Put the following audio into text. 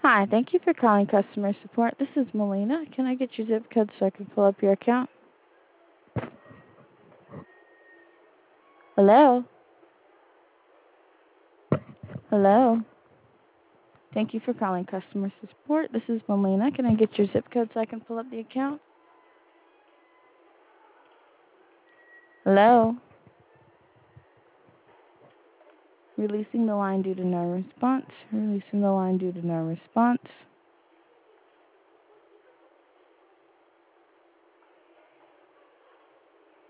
Hi, thank you for calling customer support. This is Melina. Can I get your zip code so I can pull up your account? Hello? Hello? Thank you for calling customer support. This is Melina. Can I get your zip code so I can pull up the account? Hello? Releasing the line due to no response. Releasing the line due to no response.